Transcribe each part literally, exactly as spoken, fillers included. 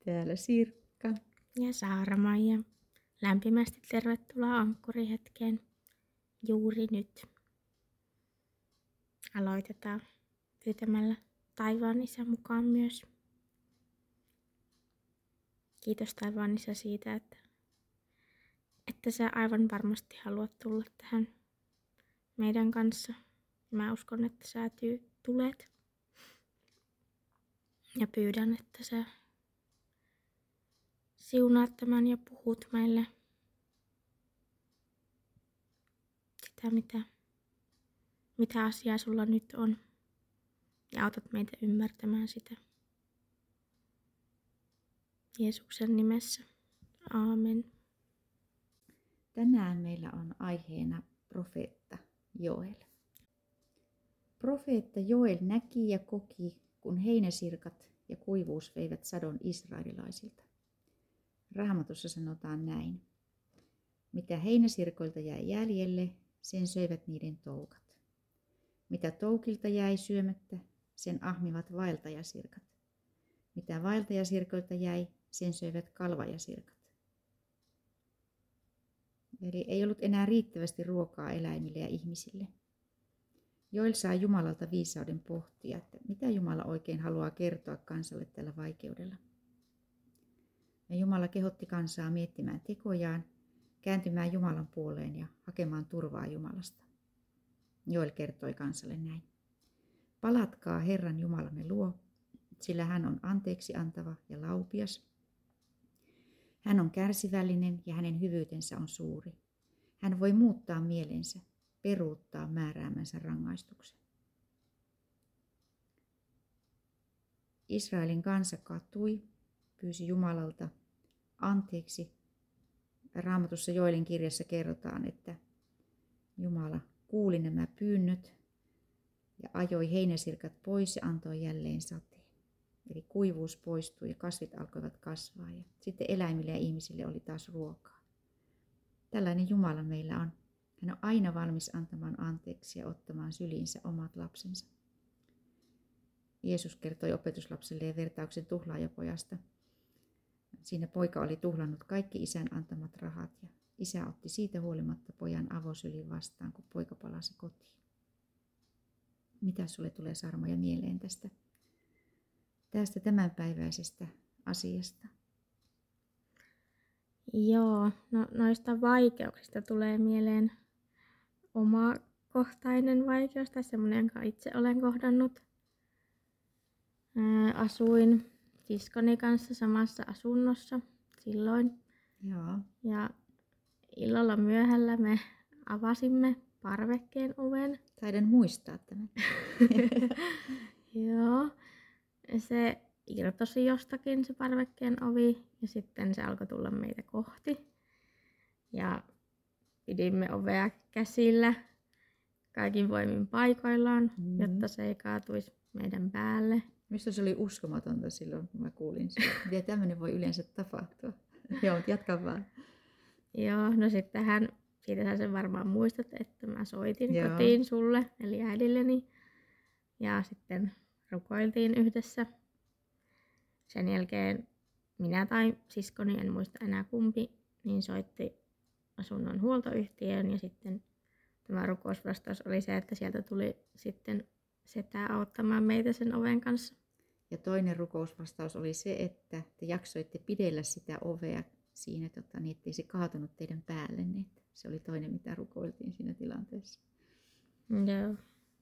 Täällä Sirkka. Ja Saara-Maija. Lämpimästi tervetuloa Ankkuri-hetkeen juuri nyt. Aloitetaan pyytämällä taivaan Isä mukaan myös. Kiitos taivaan Isä siitä, että, että sä aivan varmasti haluat tulla tähän meidän kanssa. Mä uskon, että sä ty- tulet. Ja pyydän, että sä siunaat tämän ja puhut meille sitä, mitä, mitä asiaa sulla nyt on. Ja autat meitä ymmärtämään sitä. Jeesuksen nimessä. Aamen. Tänään meillä on aiheena profeetta Joel. Profeetta Joel näki ja koki, kun heinäsirkat ja kuivuus veivät sadon israelilaisilta. Raamatussa sanotaan näin. Mitä heinäsirkoilta jäi jäljelle, sen söivät niiden toukat. Mitä toukilta jäi syömättä, sen ahmivat vaeltajasirkat. Mitä vaeltajasirkoilta jäi, sen söivät kalvajasirkat. Eli ei ollut enää riittävästi ruokaa eläimille ja ihmisille. Joel saa Jumalalta viisauden pohtia, että mitä Jumala oikein haluaa kertoa kansalle tällä vaikeudella. Ja Jumala kehotti kansaa miettimään tekojaan, kääntymään Jumalan puoleen ja hakemaan turvaa Jumalasta. Joel kertoi kansalle näin. Palatkaa Herran Jumalamme luo, sillä hän on anteeksi antava ja laupias. Hän on kärsivällinen ja hänen hyvyytensä on suuri. Hän voi muuttaa mielensä, peruuttaa määräämänsä rangaistuksen. Israelin kansa katui, pyysi Jumalalta anteeksi. Raamatussa Joelin kirjassa kerrotaan, että Jumala kuuli nämä pyynnöt ja ajoi heinäsirkat pois ja antoi jälleen sateen. Eli kuivuus poistui ja kasvit alkoivat kasvaa ja sitten eläimille ja ihmisille oli taas ruokaa. Tällainen Jumala meillä on. Hän on aina valmis antamaan anteeksi ja ottamaan syliinsä omat lapsensa. Jeesus kertoi opetuslapselleen vertauksen tuhlaajapojasta. Siinä poika oli tuhlannut kaikki isän antamat rahat ja isä otti siitä huolimatta pojan avosylin vastaan, kun poika palasi kotiin. Mitä sulle tulee, Sarmoja, mieleen tästä, tästä tämänpäiväisestä asiasta? Joo, no noista vaikeuksista tulee mieleen omakohtainen vaikeus tai semmoinen, jonka itse olen kohdannut. Ää, asuin siskoni kanssa samassa asunnossa silloin. Joo. Ja illalla myöhällä me avasimme parvekkeen oven. Taidan muistaa tämän. Joo. Se irtosi jostakin se parvekkeen ovi ja sitten se alkoi tulla meitä kohti. Ja pidimme ovea käsillä kaikin voimin paikoillaan, Mm. jotta se ei kaatuisi meidän päälle. Minusta se oli uskomatonta silloin, kun mä kuulin sen. Miten tämmöinen voi yleensä tapahtua? Joo, mutta jatka vaan. Joo, no sittenhän, siitä sä sen varmaan muistat, että mä soitin Joo. kotiin sulle, eli äidilleni. Ja sitten rukoiltiin yhdessä. Sen jälkeen minä tai siskoni, en muista enää kumpi, niin soitti asunnon huoltoyhtiöön. Ja sitten tämä rukousvastaus oli se, että sieltä tuli sitten setä auttamaan meitä sen oven kanssa. Ja toinen rukousvastaus oli se, että te jaksoitte pidellä sitä ovea siinä, tota, niin ettei se kaatunut teidän päällenne. Se oli toinen, mitä rukoiltiin siinä tilanteessa. Joo.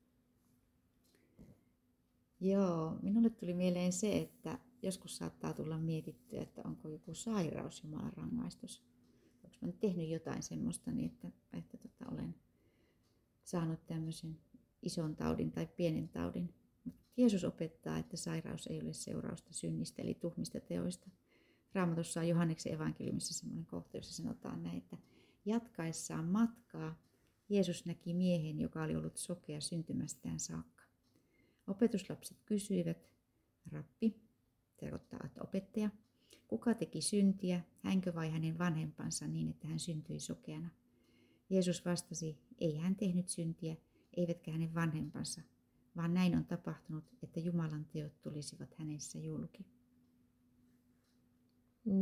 Joo, minulle tuli mieleen se, että joskus saattaa tulla mietittyä, että onko joku sairaus Jumalan rangaistus. Onko mä nyt tehnyt jotain semmoista, niin että, että tota, olen saanut tämmöisen ison taudin tai pienen taudin. Jeesus opettaa, että sairaus ei ole seurausta synnistä eli tuhmista teoista. Raamatussa on Johanneksen evankeliumissa semmoinen kohta, jossa sanotaan näin, että jatkaessaan matkaa Jeesus näki miehen, joka oli ollut sokea syntymästään saakka. Opetuslapset kysyivät, Rabbi, tarkoittaa, että opettaja, kuka teki syntiä, hänkö vai hänen vanhempansa niin, että hän syntyi sokeana? Jeesus vastasi, ei hän tehnyt syntiä, eivätkä hänen vanhempansa, vaan näin on tapahtunut, että Jumalan teot tulisivat hänessä julki.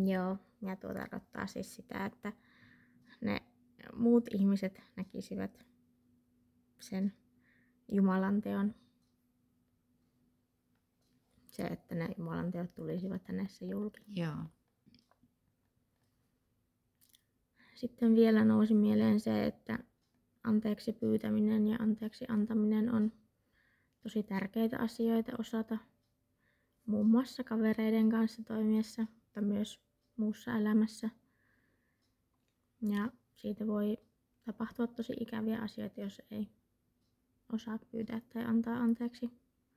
Joo, ja tuo tarkoittaa siis sitä, että ne muut ihmiset näkisivät sen Jumalan teon. Se, että ne Jumalan teot tulisivat hänessä julki. Joo. Sitten vielä nousi mieleen se, että anteeksi pyytäminen ja anteeksi antaminen on tosi tärkeitä asioita osata muun muassa kavereiden kanssa toimiessa, mutta myös muussa elämässä. Ja siitä voi tapahtua tosi ikäviä asioita, jos ei osaa pyytää tai antaa anteeksi.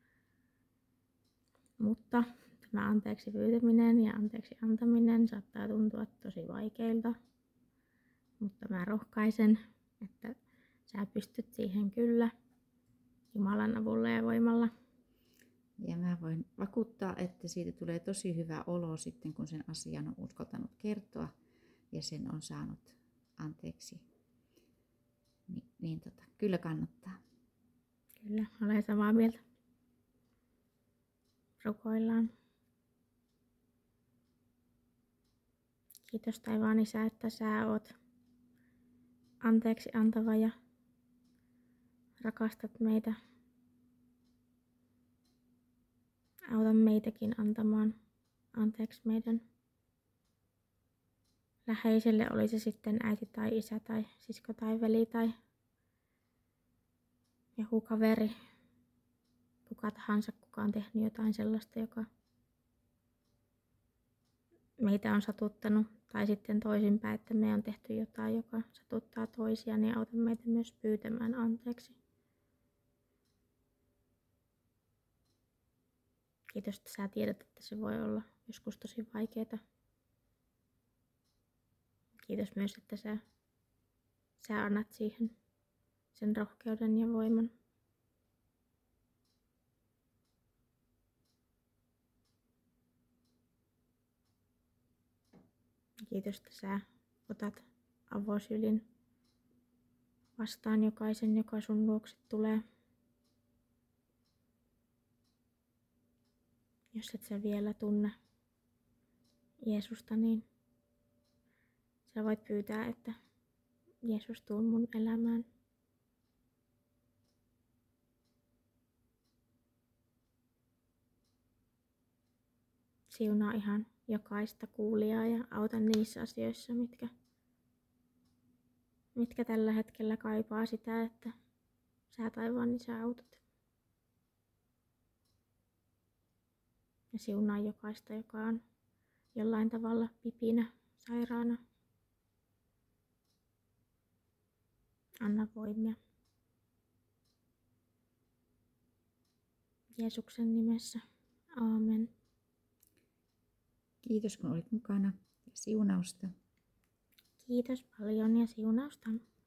Mutta tämä anteeksi pyytäminen ja anteeksi antaminen saattaa tuntua tosi vaikeilta. Mutta mä rohkaisen, että sä pystyt siihen kyllä Jumalan avulla ja voimalla. Ja mä voin vakuuttaa, että siitä tulee tosi hyvä olo sitten, kun sen asian on uskaltanut kertoa ja sen on saanut anteeksi. Ni, niin tota, kyllä kannattaa. Kyllä, olen samaa mieltä. Rukoillaan. Kiitos taivaan Isä, että sä oot anteeksi antava ja rakastat meitä. Auta meitäkin antamaan anteeksi meidän läheiselle, oli se sitten äiti tai isä tai sisko tai veli tai joku kaveri, kuka tahansa, kuka on tehnyt jotain sellaista, joka meitä on satuttanut, tai sitten toisinpäin, että me on tehty jotain, joka satuttaa toisia, niin auta meitä myös pyytämään anteeksi. Kiitos, että sä tiedät, että se voi olla joskus tosi vaikeaa. Kiitos myös, että sä, sä annat siihen sen rohkeuden ja voiman. Kiitos, että sä otat avosylin vastaan jokaisen, joka sun luokse tulee. Jos et sä vielä tunne Jeesusta, niin sä voit pyytää, että Jeesus tuu mun elämään. Siunaa ihan jokaista kuulijaa ja auta niissä asioissa, mitkä, mitkä tällä hetkellä kaipaa sitä, että sä taivaan Isä autat. Ja siunaa jokaista, joka on jollain tavalla pipinä, sairaana. Anna voimia. Jeesuksen nimessä. Aamen. Kiitos kun olit mukana ja siunausta. Kiitos paljon ja siunausta.